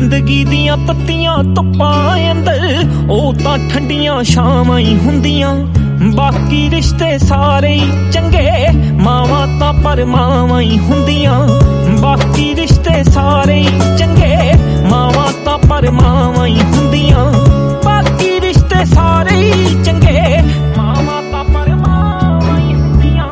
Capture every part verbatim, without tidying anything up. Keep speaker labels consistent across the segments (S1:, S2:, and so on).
S1: ਜ਼ਿੰਦਗੀ ਦੀਆਂ ਤੱਤੀਆਂ ਧੁੱਪਾਂ ਅੰਦਰ ਉਹ ਤਾਂ ਠੰਡੀਆਂ ਛਾਵਾਂ ਹੀ ਹੁੰਦੀਆਂ। ਬਾਕੀ ਰਿਸ਼ਤੇ ਸਾਰੇ ਹੀ ਚੰਗੇ, ਮਾਵਾਂ ਤਾਂ ਪਰ ਮਾਵਾਂ ਹੀ ਹੁੰਦੀਆਂ। ਬਾਕੀ ਰਿਸ਼ਤੇ ਸਾਰੇ ਹੀ ਚੰਗੇ, ਮਾਵਾਂ ਤਾਂ ਪਰ ਮਾਵਾਂ ਹੀ ਹੁੰਦੀਆਂ। ਬਾਕੀ ਰਿਸ਼ਤੇ ਸਾਰੇ ਹੀ ਚੰਗੇ, ਮਾਵਾਂ ਤਾਂ ਪਰ ਮਾਵਾਂ ਹੀ ਹੁੰਦੀਆਂ।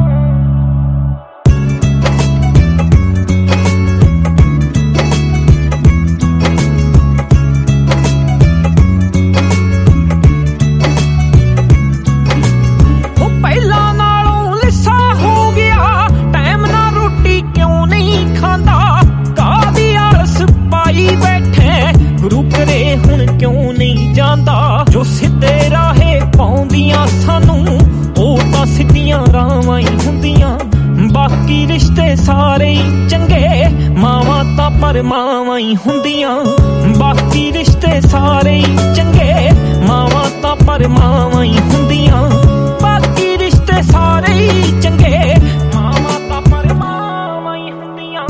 S1: ਉਹ ਪਹਿਲਾਂ ਨਾਲੋਂ ਲਿੱਸਾ ਹੋ ਗਿਆ, ਟਾਈਮ ਨਾਲ ਰੋਟੀ ਕਿਉਂ ਨਹੀਂ ਖਾਂਦਾ। ਕਾਹਦੀ ਆਲਸ ਪਾਈ ਬੈਠੇ, ਗੁਰੂ ਘਰੇ ਹੁਣ ਕਿਉਂ ਨਹੀਂ ਜਾਂਦਾ। ਜੋ ਸਿੱਧੇ ਰਾਹੇ ਪਾਉਂਦੀਆਂ ਸਾਨੂੰ ਉਹ ਤਾਂ ਸਿੱਧੀਆਂ ਰਾਹਾਂ ਹੀ ਹੁੰਦੀਆਂ। ਬਾਕੀ ਰਿਸ਼ਤੇ ਸਾਰੇ ਹੀ ਚੰਗੇ, ਮਾਵਾਂ ਤਾਂ ਪਰ ਮਾਵਾਂ ਹੀ ਹੁੰਦੀਆਂ। ਬਾਕੀ ਰਿਸ਼ਤੇ ਸਾਰੇ ਹੀ ਚੰਗੇ, ਮਾਵਾਂ ਤਾਂ ਪਰ ਮਾਵਾਂ ਹੀ ਹੁੰਦੀਆਂ। ਬਾਕੀ ਰਿਸ਼ਤੇ ਸਾਰੇ ਹੀ ਚੰਗੇ, ਮਾਵਾਂ ਤਾਂ ਪਰ ਮਾਵਾਂ ਹੀ ਹੁੰਦੀਆਂ।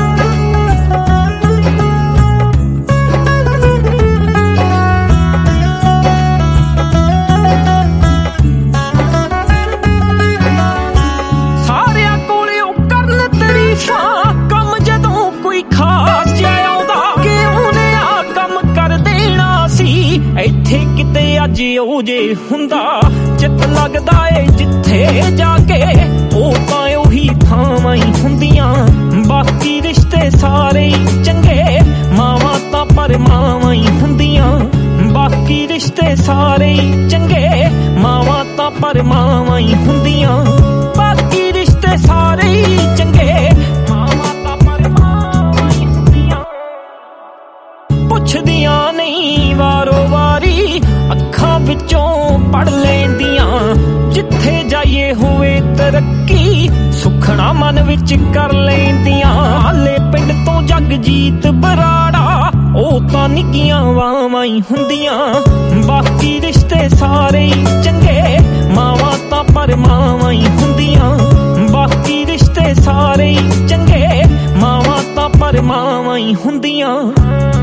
S1: ਸਾਰਿਆਂ ਕੋਲੇ ਉਹ ਕਰਨ ਤਰੀਫਾਂ, ਕੰਮ ਜਦੋਂ ਕੋਈ ਖਾਸ ਜਿਹਾ ਆਉਂਦਾ ਕਿ ਉਹਨੇ ਆ ਕੰਮ ਕਰ ਦੇਣਾ ਸੀ। ਇੱਥੇ ਕਿਤੇ ਅੱਜ ਉਹ ਜੇ ਹੁੰਦਾ, ਚਿੱਤ ਲੱਗਦਾ ਏ ਜਿੱਥੇ ਜਾ ਕੇ ਉਹ ਤਾਂ ਉਹੀ ਥਾਵਾਂ ਹੀ ਹੁੰਦੀਆਂ। ਬਾਕੀ ਰਿਸ਼ਤੇ ਸਾਰੇ ਹੀ ਚੰਗੇ, ਮਾਵਾਂ ਤਾਂ ਪਰ ਮਾਵਾਂ ਹੀ ਹੁੰਦੀਆਂ। ਬਾਕੀ ਰਿਸ਼ਤੇ ਸਾਰੇ ਹੀ ਚੰਗੇ, ਮਾਵਾਂ ਤਾਂ ਪਰ ਮਾਵਾਂ ਹੀ ਹੁੰਦੀਆਂ। ਬਾਕੀ ਰਿਸ਼ਤੇ ਸਾਰੇ ਹੀ ਚੰਗੇ, ਮਾਵਾਂ ਤਾਂ ਪਰ ਮਾਵਾਂ ਹੀ ਹੁੰਦੀਆਂ। ਪੁੱਛਦੀਆਂ ਨਹੀਂ ਵਾਰੋ ਵਾਰੀ, ਅੱਖਾਂ ਵਿੱਚੋਂ ਪੜ ਲੈਂਦੀਆਂ। ਜਿੱਥੇ ਜਾਈਏ ਹੋਵੇ ਤਰੱਕੀ, ਸੁਖਣਾ ਮਨ ਵਿੱਚ ਕਰ ਲੈਂਦੀਆਂ। ਹਾਲੇ ਪਿੰਡ ਤੋਂ ਜਗਜੀਤ ਬਰਾੜਾ, ਉਹ ਤਾਂ ਨਿੱਕੀਆਂ ਵਾਵਾਂ ਹੀ ਹੁੰਦੀਆਂ। ਬਾਕੀ ਰਿਸ਼ਤੇ ਸਾਰੇ ਹੀ ਚੰਗੇ, ਮਾਵਾਂ ਤਾਂ ਪਰ ਮਾਵਾਂ ਹੀ ਹੁੰਦੀਆਂ। ਬਾਕੀ ਰਿਸ਼ਤੇ ਸਾਰੇ ਹੀ ਚੰਗੇ, ਮਾਵਾਂ ਤਾਂ ਪਰ ਮਾਵਾਂ ਹੀ ਹੁੰਦੀਆਂ।